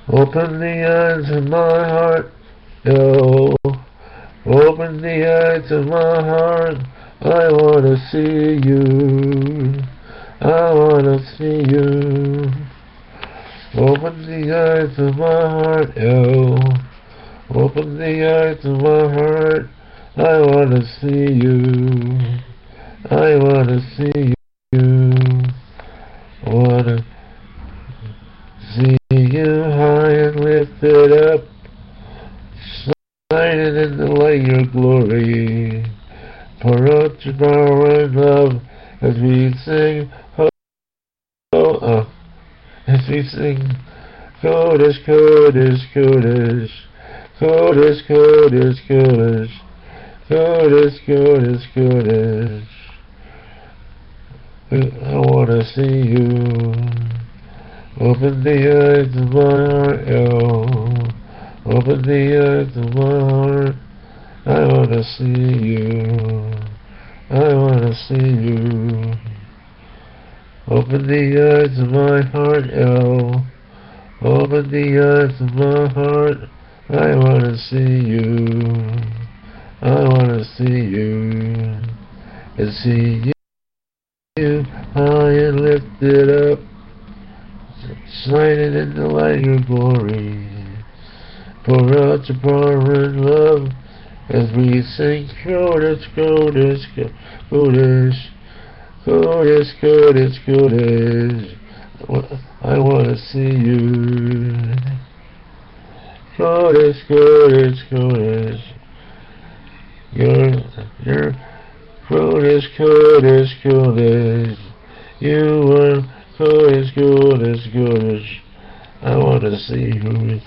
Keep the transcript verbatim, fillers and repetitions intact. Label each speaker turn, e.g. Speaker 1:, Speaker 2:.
Speaker 1: Open the eyes of my heart, yo. Open the eyes of my heart. I wanna see you. I wanna see you. Open the eyes of my heart, yo. Open the eyes of my heart. I wanna see you. I wanna see you. Wanna see you high and lifted up, shining in the light of your glory. Pour out your power and love as we sing, oh, oh, uh, as we sing, Kodesh, Kodesh, Kodesh, Kodesh, Kodesh, Kodesh, Kodesh, Kodesh, Kodesh. I wanna see you. Open the eyes of my heart, yo. Open the eyes of my heart. I wanna see you. I wanna see you. Open the eyes of my heart, yo. Open the eyes of my heart. I wanna see you. I wanna see you. And see you. You high and lifted up, shining in the light of your glory. Pour out your power and love as we sing, Kodesh, Kodesh, Kodesh, Kodesh, Kodesh, Kodesh. I wanna see you. Kodesh, Kodesh, Kodesh. You're, you're Kodesh, Kodesh, Kodesh. You are Kodesh, Kodesh, Kodesh. I wanna see you.